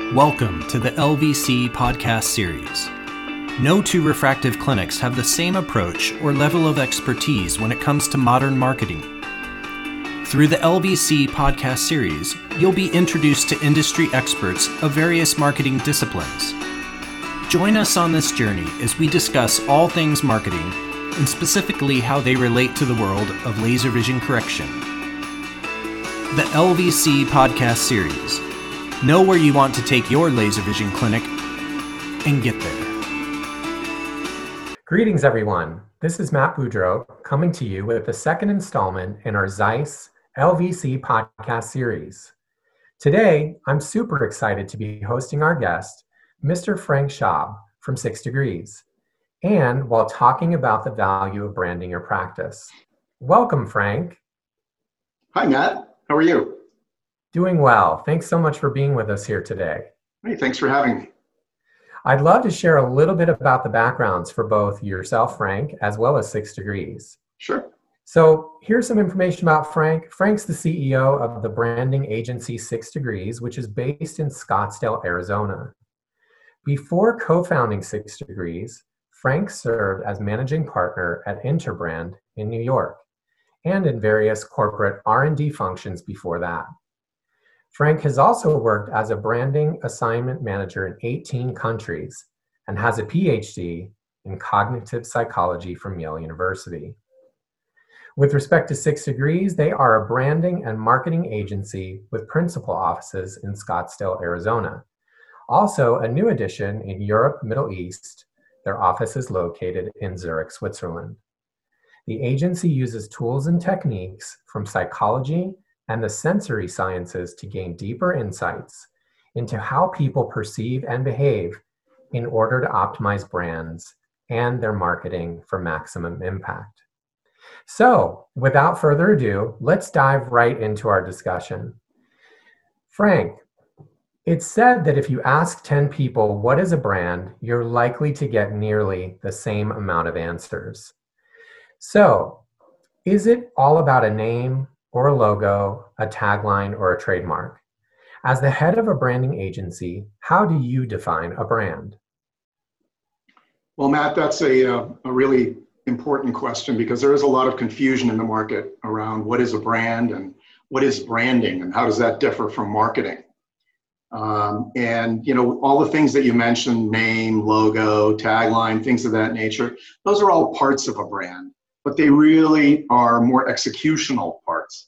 Welcome to the LVC podcast series. No two refractive clinics have the same approach or level of expertise when it comes to modern marketing. Through the LVC podcast series, you'll be introduced to industry experts of various marketing disciplines. Join us on this journey as we discuss all things marketing and specifically how they relate to the world of laser vision correction. The LVC podcast series. Know where you want to take your laser vision clinic and get there. Greetings, everyone. This is Matt Boudreau coming to you with the second installment in our Zeiss LVC podcast series. Today, I'm super excited to be hosting our guest, Mr. Frank Schaub from 6 Degrees, and while talking about the value of branding your practice. Welcome, Frank. Hi, Matt. How are you? Doing well. Thanks so much for being with us here today. Hey, thanks for having me. I'd love to share a little bit about the backgrounds for both yourself, Frank, as well as 6 Degrees. Sure. So here's some information about Frank. Frank's the CEO of the branding agency 6 Degrees, which is based in Scottsdale, Arizona. Before co-founding 6 Degrees, Frank served as managing partner at Interbrand in New York and in various corporate R&D functions before that. Frank has also worked as a branding assignment manager in 18 countries and has a PhD in cognitive psychology from Yale University. With respect to 6 Degrees, they are a branding and marketing agency with principal offices in Scottsdale, Arizona. Also, a new addition in Europe, Middle East. Their office is located in Zurich, Switzerland. The agency uses tools and techniques from psychology and the sensory sciences to gain deeper insights into how people perceive and behave in order to optimize brands and their marketing for maximum impact. So, without further ado, let's dive right into our discussion. Frank, it's said that if you ask 10 people what is a brand, you're likely to get nearly the same amount of answers. So, is it all about a name, or a logo, a tagline, or a trademark? As the head of a branding agency, how do you define a brand? Well, Matt, that's a really important question because there is a lot of confusion in the market around what is a brand and what is branding and how does that differ from marketing. And all the things that you mentioned, name, logo, tagline, things of that nature, those are all parts of a brand, but they really are more executional parts.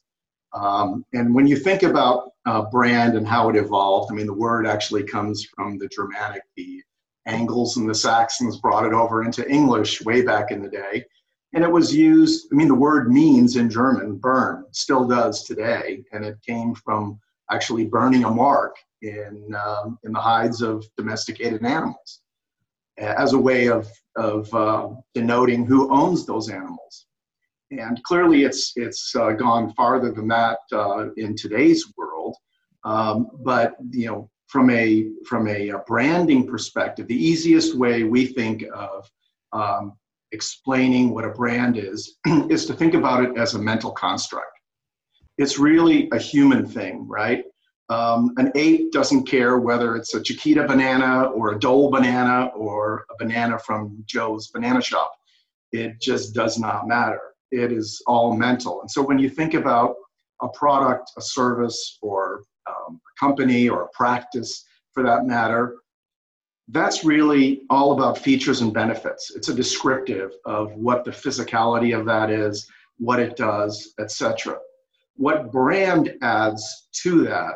And when you think about brand and how it evolved, I mean, the word actually comes from the Germanic. The Angles and the Saxons brought it over into English way back in the day. And it was used, the word means in German, burn, still does today. And it came from actually burning a mark in the hides of domesticated animals as a way of denoting who owns those animals. And clearly it's gone farther than that in today's world. But from a branding perspective, the easiest way we think of explaining what a brand is to think about it as a mental construct. It's really a human thing, right? An ape doesn't care whether it's a Chiquita banana or a Dole banana or a banana from Joe's Banana Shop. It just does not matter. It is all mental. And so when you think about a product, a service, or a company or a practice for that matter, that's really all about features and benefits. It's a descriptive of what the physicality of that is, what it does, etc. What brand adds to that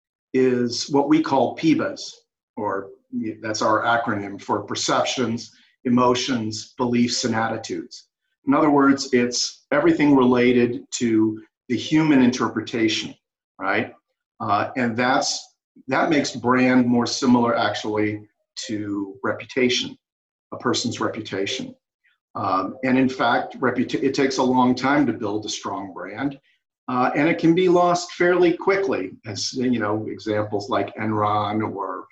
is what we call PIBAs, or that's our acronym for perceptions, emotions, beliefs, and attitudes. In other words, it's everything related to the human interpretation, right? And that makes brand more similar actually to reputation, a person's reputation. And in fact, it takes a long time to build a strong brand. And it can be lost fairly quickly, as examples like Enron or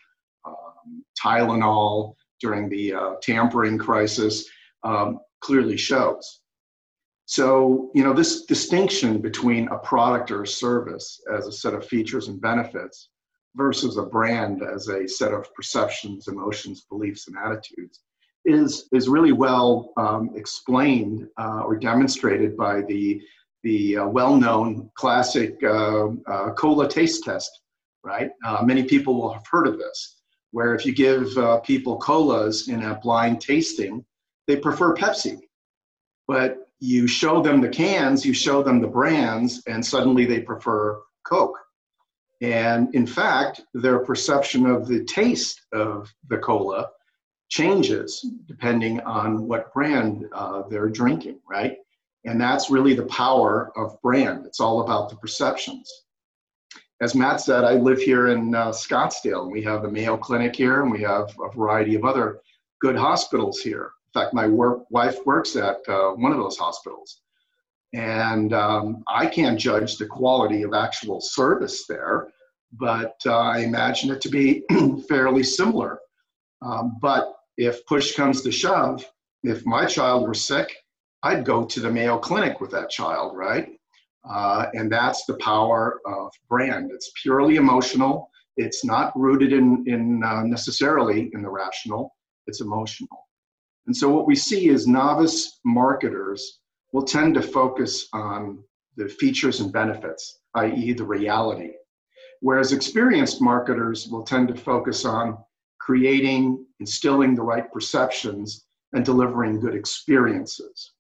Tylenol during the tampering crisis clearly shows. So, this distinction between a product or a service as a set of features and benefits versus a brand as a set of perceptions, emotions, beliefs, and attitudes is really well explained or demonstrated by the well-known classic cola taste test, right? Many people will have heard of this, where if you give people colas in a blind tasting, they prefer Pepsi. But you show them the cans, you show them the brands, and suddenly they prefer Coke. And in fact, their perception of the taste of the cola changes depending on what brand they're drinking, right? And that's really the power of brand. It's all about the perceptions. As Matt said, I live here in Scottsdale, and we have the Mayo Clinic here, and we have a variety of other good hospitals here. In fact, my wife works at one of those hospitals. And I can't judge the quality of actual service there, but I imagine it to be fairly similar. But if push comes to shove, if my child were sick, I'd go to the Mayo Clinic with that child, right? And that's the power of brand. It's purely emotional. It's not rooted in necessarily in the rational. It's emotional. And so what we see is novice marketers will tend to focus on the features and benefits, i.e. the reality, whereas experienced marketers will tend to focus on creating, instilling the right perceptions, and delivering good experiences.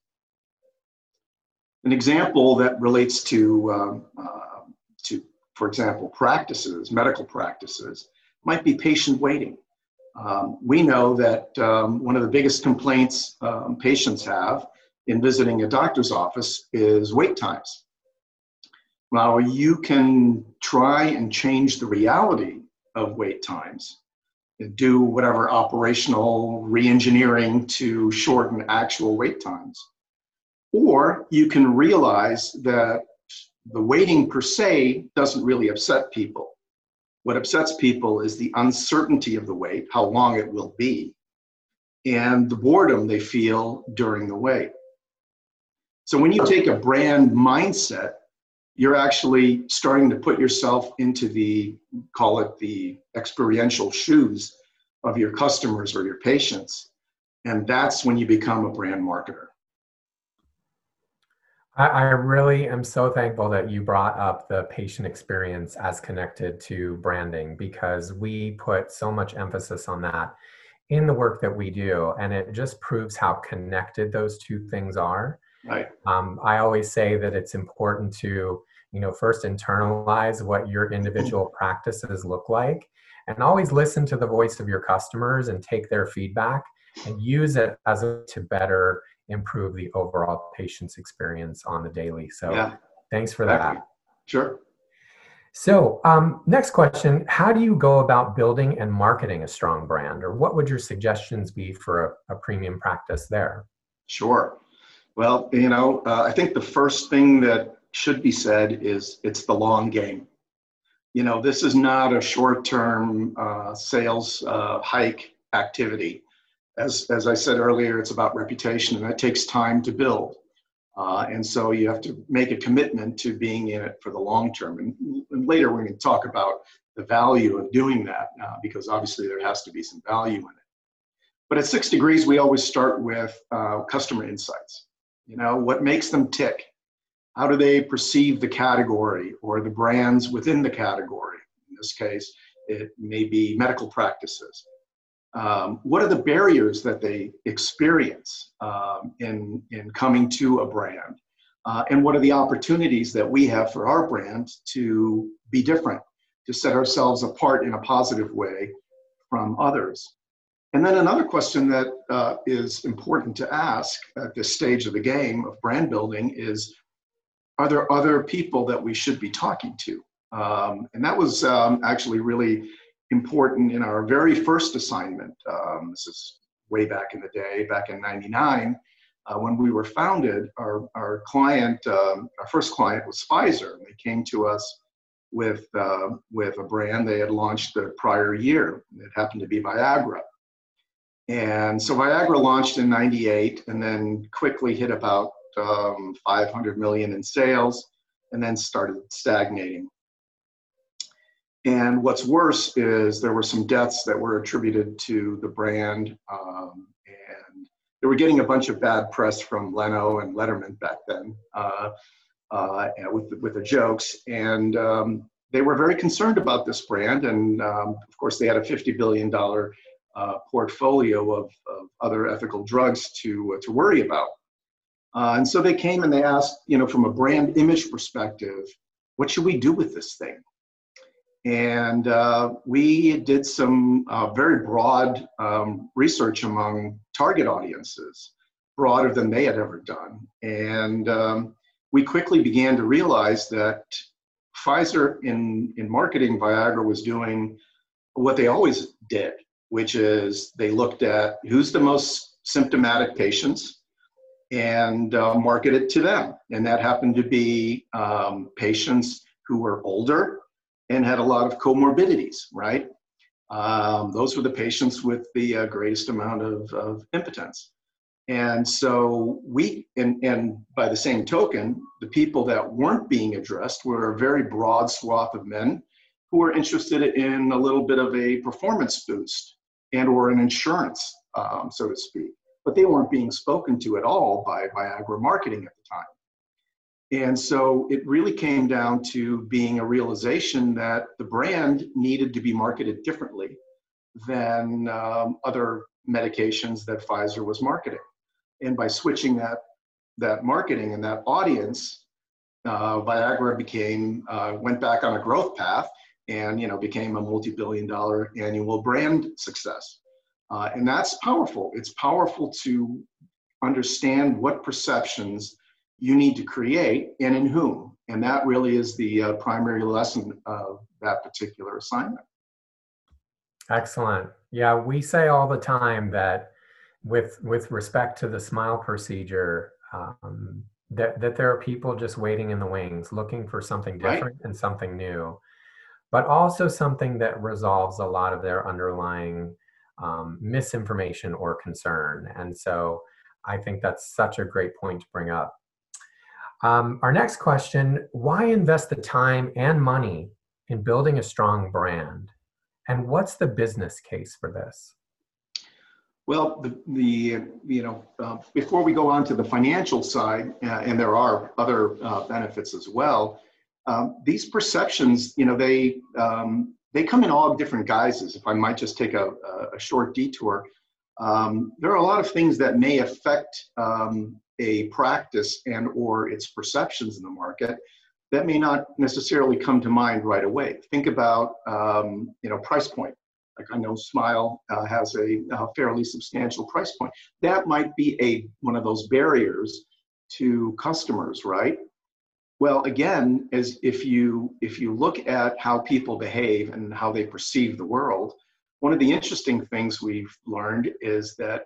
An example that relates to, for example, practices, medical practices, might be patient waiting. We know that one of the biggest complaints patients have in visiting a doctor's office is wait times. Now, you can try and change the reality of wait times, do whatever operational re-engineering to shorten actual wait times. Or you can realize that the waiting per se doesn't really upset people. What upsets people is the uncertainty of the wait, how long it will be, and the boredom they feel during the wait. So when you take a brand mindset, you're actually starting to put yourself into the, call it the experiential shoes of your customers or your patients. And that's when you become a brand marketer. I really am so thankful that you brought up the patient experience as connected to branding, because we put so much emphasis on that in the work that we do. And it just proves how connected those two things are. Right. I always say that it's important to, first internalize what your individual practices look like, and always listen to the voice of your customers and take their feedback and use it as to better improve the overall patient's experience on the daily. So yeah, thanks for that. Sure. So next question, how do you go about building and marketing a strong brand, or what would your suggestions be for a premium practice there? Sure. Well, I think the first thing that should be said is it's the long game. This is not a short-term sales hike activity. As I said earlier, it's about reputation, and that takes time to build. And so you have to make a commitment to being in it for the long term. And later we're going to talk about the value of doing that, because obviously there has to be some value in it. But at 6 Degrees, we always start with customer insights. What makes them tick? How do they perceive the category or the brands within the category? In this case, it may be medical practices. What are the barriers that they experience in coming to a brand? And what are the opportunities that we have for our brand to be different, to set ourselves apart in a positive way from others? And then another question that is important to ask at this stage of the game of brand building is, are there other people that we should be talking to? And that was actually really important in our very first assignment. This is way back in the day, back in '99, when we were founded. Our client, our first client was Pfizer, and they came to us with a brand they had launched the prior year. It happened to be Viagra. And so Viagra launched in '98 and then quickly hit about 500 million in sales and then started stagnating. And what's worse is there were some deaths that were attributed to the brand, and they were getting a bunch of bad press from Leno and Letterman back then with the jokes. And they were very concerned about this brand. And of course, they had a $50 billion portfolio of other ethical drugs to worry about. And so they came and they asked, from a brand image perspective, what should we do with this thing? And we did some very broad research among target audiences, broader than they had ever done. And we quickly began to realize that Pfizer in marketing Viagra was doing what they always did, which is they looked at who's the most symptomatic patients and marketed to them. And that happened to be patients who were older and had a lot of comorbidities, right? Those were the patients with the greatest amount of impotence. And so and by the same token, the people that weren't being addressed were a very broad swath of men who were interested in a little bit of a performance boost and or an insurance, so to speak. But they weren't being spoken to at all by Viagra marketing at the time. And so it really came down to being a realization that the brand needed to be marketed differently than other medications that Pfizer was marketing. And by switching that marketing and that audience, Viagra went back on a growth path and became a multi-billion-dollar annual brand success. And that's powerful. It's powerful to understand what perceptions you need to create and in whom. And that really is the primary lesson of that particular assignment. Excellent. Yeah, we say all the time that with respect to the smile procedure, that there are people just waiting in the wings, looking for something different and something new, but also something that resolves a lot of their underlying misinformation or concern. And so I think that's such a great point to bring up. Our next question, why invest the time and money in building a strong brand? And what's the business case for this? Well, before we go on to the financial side, and there are other benefits as well, these perceptions, they come in all different guises. If I might just take a short detour, there are a lot of things that may affect a practice and or its perceptions in the market that may not necessarily come to mind right away. Think about price point. Like I know Smile has a fairly substantial price point. That might be one of those barriers to customers, right? Well, again, as if you look at how people behave and how they perceive the world, one of the interesting things we've learned is that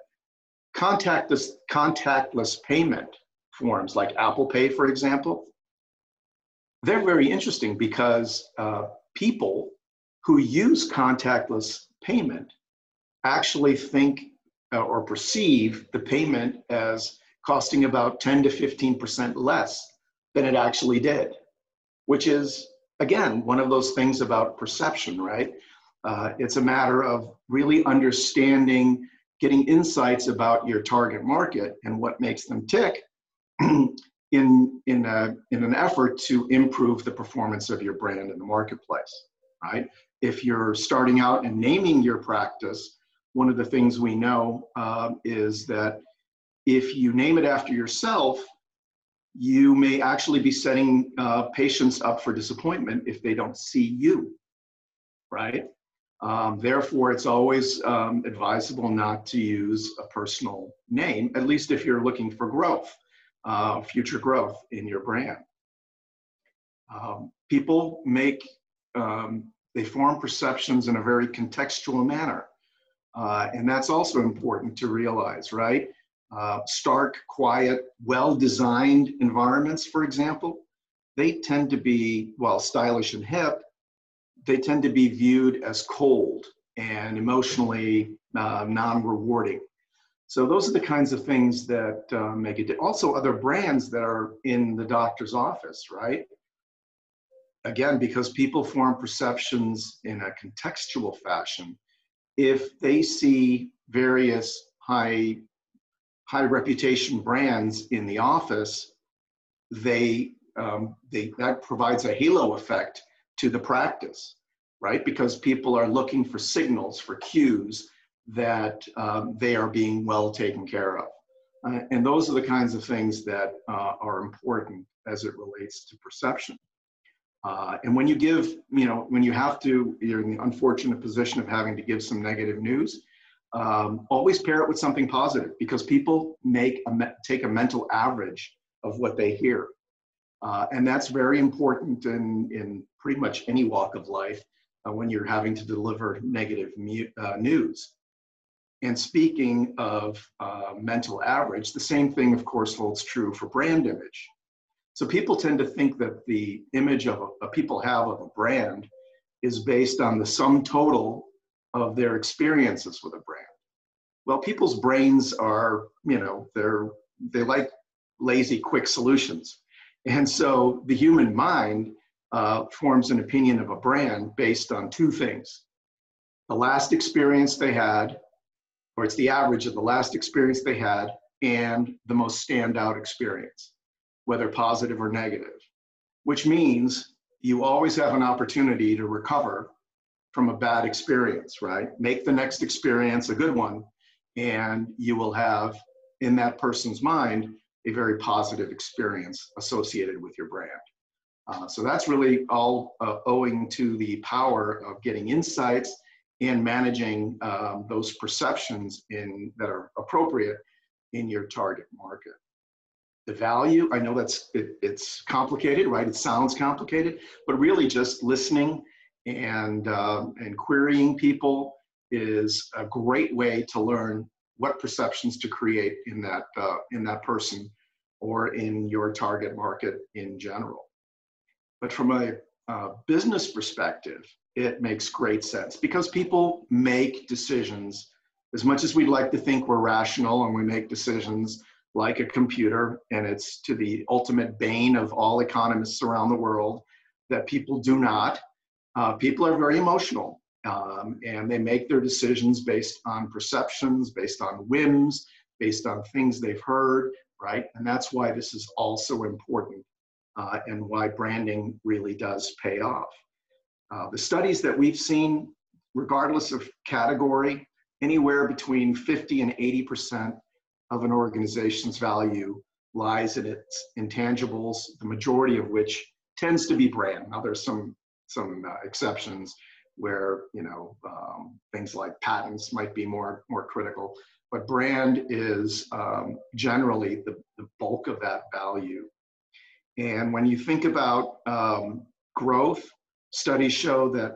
contactless payment forms like Apple Pay, for example, they're very interesting because people who use contactless payment actually think or perceive the payment as costing about 10 to 15% less than it actually did, which is, again, one of those things about perception, right? It's a matter of really understanding, getting insights about your target market and what makes them tick in an effort to improve the performance of your brand in the marketplace, right? If you're starting out and naming your practice, one of the things we know is that if you name it after yourself, you may actually be setting patients up for disappointment if they don't see you, right? Therefore, it's always advisable not to use a personal name, at least if you're looking for growth, future growth in your brand. People they form perceptions in a very contextual manner. And that's also important to realize, right? Stark, quiet, well-designed environments, for example, they tend to be, while stylish and hip, they tend to be viewed as cold and emotionally non-rewarding. So those are the kinds of things that make it. Also, other brands that are in the doctor's office, right? again, because people form perceptions in a contextual fashion, if they see various high reputation brands in the office, that provides a halo effect to the practice, right? Because people are looking for signals, for cues that they are being well taken care of. And those are the kinds of things that are important as it relates to perception. And when you give, when you have to, you're in the unfortunate position of having to give some negative news, always pair it with something positive, because people take a mental average of what they hear. And that's very important in pretty much any walk of life when you're having to deliver negative news. And speaking of mental average, the same thing, of course, holds true for brand image. So people tend to think that the image people have of a brand is based on the sum total of their experiences with a brand. Well, people's brains are, they like lazy, quick solutions. And so the human mind forms an opinion of a brand based on two things: the last experience they had, or it's the average of the last experience they had, and the most standout experience, whether positive or negative, which means you always have an opportunity to recover from a bad experience, right? Make the next experience a good one, and you will have, in that person's mind, a very positive experience associated with your brand. So that's really all owing to the power of getting insights and managing those perceptions that are appropriate in your target market. The value, I know it's complicated, right? It sounds complicated, but really just listening and querying people is a great way to learn what perceptions to create in that person or in your target market in general. But from a business perspective, it makes great sense, because people make decisions. As much as we'd like to think we're rational and we make decisions like a computer, and it's to the ultimate bane of all economists around the world that people do not. People are very emotional, and they make their decisions based on perceptions, based on whims, based on things they've heard, right? And that's why this is also important, and why branding really does pay off. The studies that we've seen, regardless of category, anywhere between 50 and 80% of an organization's value lies in its intangibles, the majority of which tends to be brand. Now there's some exceptions where things like patents might be more critical, but brand is generally the bulk of that value. And when you think about growth, studies show that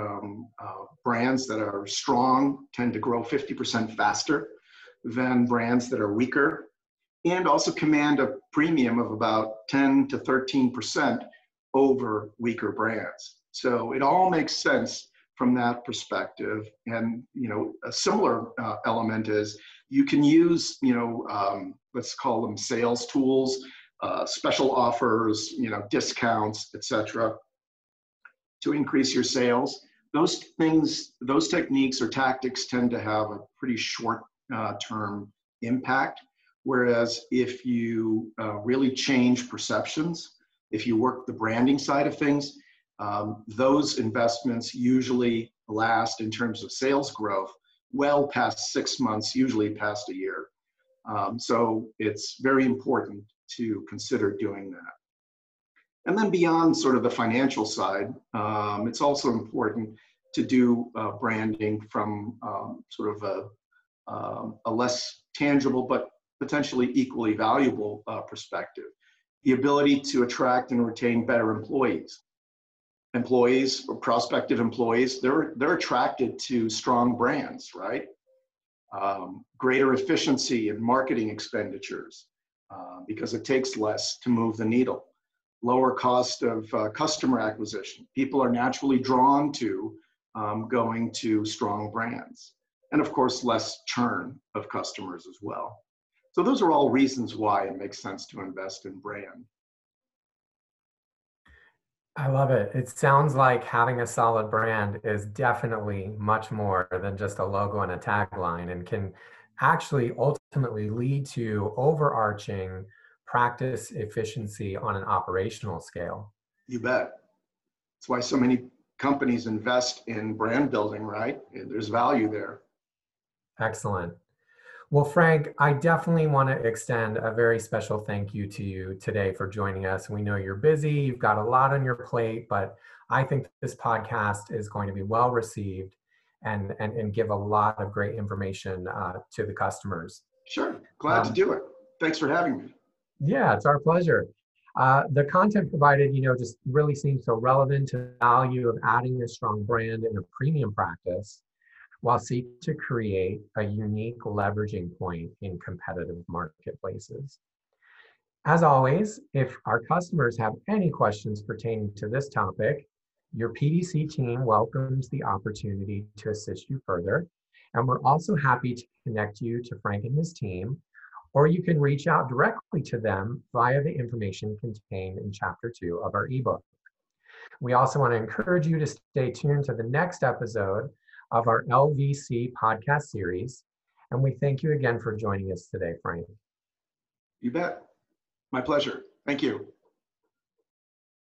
brands that are strong tend to grow 50% faster than brands that are weaker, and also command a premium of about 10 to 13% over weaker brands. So it all makes sense from that perspective. And a similar element is you can use let's call them sales tools, special offers, discounts, etc., to increase your sales. Those techniques or tactics tend to have a pretty short term impact. Whereas if you really change perceptions, if you work the branding side of things, those investments usually last in terms of sales growth well past 6 months, usually past a year. So it's very important to consider doing that. And then beyond sort of the financial side, it's also important to do branding from sort of a less tangible but potentially equally valuable perspective. The ability to attract and retain better employees. Employees or prospective employees, they're attracted to strong brands, right? Greater efficiency in marketing expenditures because it takes less to move the needle. Lower cost of customer acquisition. People are naturally drawn to going to strong brands. And of course, less churn of customers as well. So those are all reasons why it makes sense to invest in brand. I love it. It sounds like having a solid brand is definitely much more than just a logo and a tagline, and can actually ultimately lead to overarching practice efficiency on an operational scale. You bet. That's why so many companies invest in brand building, right? There's value there. Excellent. Well, Frank, I definitely want to extend a very special thank you to you today for joining us. We know you're busy, you've got a lot on your plate, but I think this podcast is going to be well received and give a lot of great information to the customers. Sure. Glad to do it. Thanks for having me. Yeah, it's our pleasure. The content provided, just really seems so relevant to the value of adding a strong brand in a premium practice, while seeking to create a unique leveraging point in competitive marketplaces. As always, if our customers have any questions pertaining to this topic, your PDC team welcomes the opportunity to assist you further. And we're also happy to connect you to Frank and his team, or you can reach out directly to them via the information contained in Chapter 2 of our ebook. We also want to encourage you to stay tuned to the next episode of our LVC podcast series. And we thank you again for joining us today, Frank. You bet. My pleasure. Thank you.